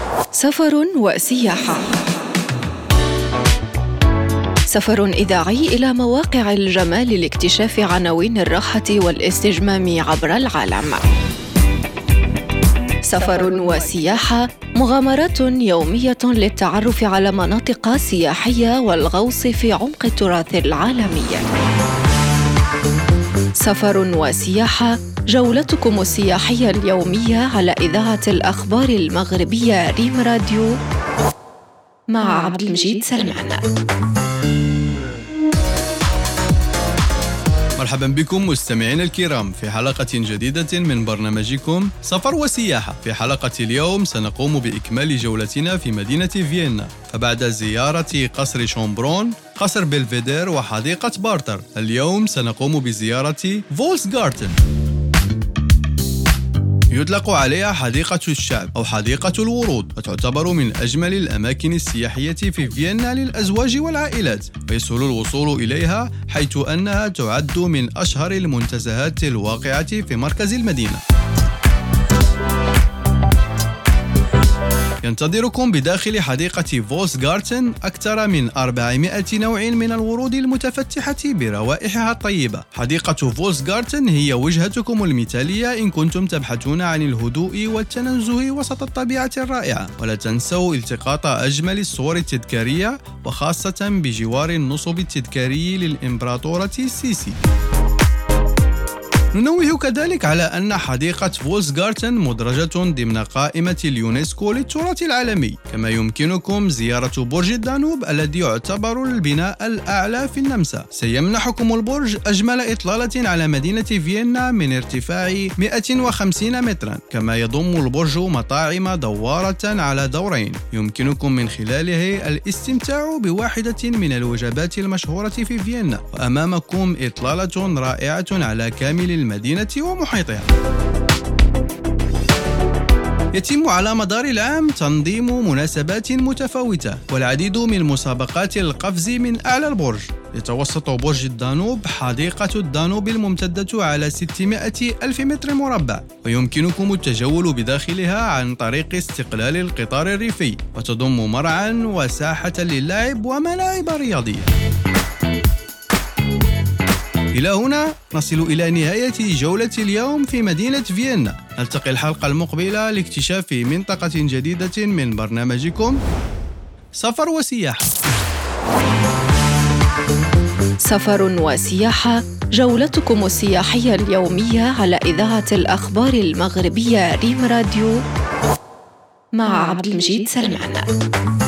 سفر وسياحة. سفر إذاعي إلى مواقع الجمال لاكتشاف عناوين الراحة والاستجمام عبر العالم. سفر وسياحة، مغامرات يومية للتعرف على مناطق سياحية والغوص في عمق التراث العالمي. سفر وسياحة، جولتكم السياحية اليومية على إذاعة الأخبار المغربية ريم راديو مع عبد المجيد سلمان. مرحبا بكم مستمعينا الكرام في حلقة جديدة من برنامجكم سفر وسياحة. في حلقة اليوم سنقوم بإكمال جولتنا في مدينة فيينا، فبعد زيارة قصر شومبرون، قصر بلفيدير وحديقة بارتر، اليوم سنقوم بزيارة فولسغارتن. يطلق عليها حديقة الشعب أو حديقة الورود، وتعتبر من أجمل الأماكن السياحية في فيينا للأزواج والعائلات، ويسهل الوصول إليها حيث أنها تعد من أشهر المنتزهات الواقعة في مركز المدينة. ينتظركم بداخل حديقة فولسغارتن أكثر من 400 نوع من الورود المتفتحة بروائحها الطيبة. حديقة فولسغارتن هي وجهتكم المثالية إن كنتم تبحثون عن الهدوء والتنزه وسط الطبيعة الرائعة، ولا تنسوا التقاط أجمل الصور التذكارية وخاصة بجوار النصب التذكاري للإمبراطورة السيسي. ننوه كذلك على أن حديقة فولسغارتن مدرجة ضمن قائمة اليونسكو للتراث العالمي، كما يمكنكم زيارة برج الدانوب الذي يعتبر البناء الأعلى في النمسا. سيمنحكم البرج أجمل إطلالة على مدينة فيينا من ارتفاع 150 مترا، كما يضم البرج مطاعم دوارة على دورين يمكنكم من خلاله الاستمتاع بواحدة من الوجبات المشهورة في فيينا، وأمامكم إطلالة رائعة على كامل المدينة ومحيطها. يتم على مدار العام تنظيم مناسبات متفاوتة والعديد من مسابقات القفز من أعلى البرج. يتوسط برج الدانوب حديقة الدانوب الممتدة على 600 ألف متر مربع، ويمكنكم التجول بداخلها عن طريق استقلال القطار الريفي، وتضم مرعاً وساحة للعب وملاعب رياضية. إلى هنا نصل إلى نهاية جولة اليوم في مدينة فيينا. نلتقي الحلقة المقبلة لاكتشاف منطقة جديدة من برنامجكم سفر وسياحة. سفر وسياحة، جولتكم السياحية اليومية على إذاعة الأخبار المغربية ريم راديو مع عبد المجيد سلمان.